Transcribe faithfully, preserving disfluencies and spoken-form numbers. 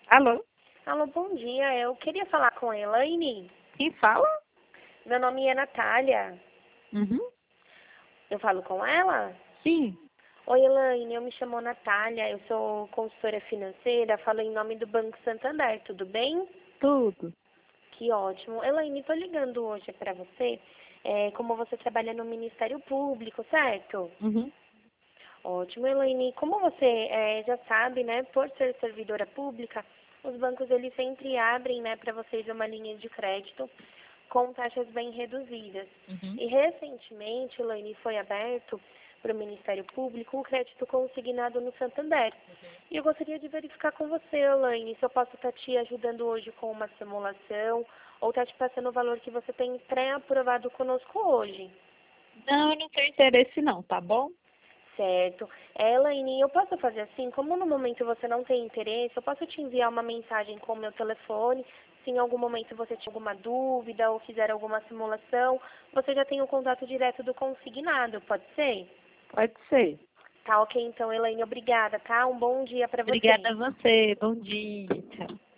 Alô? Alô, bom dia. Eu queria falar com a Elaine. Quem fala? Meu nome é Natália. Uhum. Eu falo com ela? Sim. Oi, Elaine. Eu me chamo Natália. Eu sou consultora financeira. Falo em nome do Banco Santander. Tudo bem? Tudo. Que ótimo. Elaine, estou ligando hoje para você. É, como você trabalha no Ministério Público, certo? Uhum. Ótimo, Elaine. Como você é, já sabe, né, por ser servidora pública, os bancos eles sempre abrem, né, para vocês uma linha de crédito com taxas bem reduzidas. Uhum. E recentemente, Elaine, foi aberto para o Ministério Público um crédito consignado no Santander. E eu gostaria de verificar com você, Elaine, se eu posso estar te ajudando hoje com uma simulação ou estar te passando o valor que você tem pré-aprovado conosco hoje. Não, eu não tenho interesse não, tá bom? Certo. É, Elaine, eu posso fazer assim, como no momento você não tem interesse, eu posso te enviar uma mensagem com o meu telefone, se em algum momento você tiver alguma dúvida ou quiser alguma simulação, você já tem o contato direto do consignado, pode ser? Pode ser. Tá ok, então, Elaine, obrigada, tá? Um bom dia para você. Obrigada a você. Bom dia. Tchau.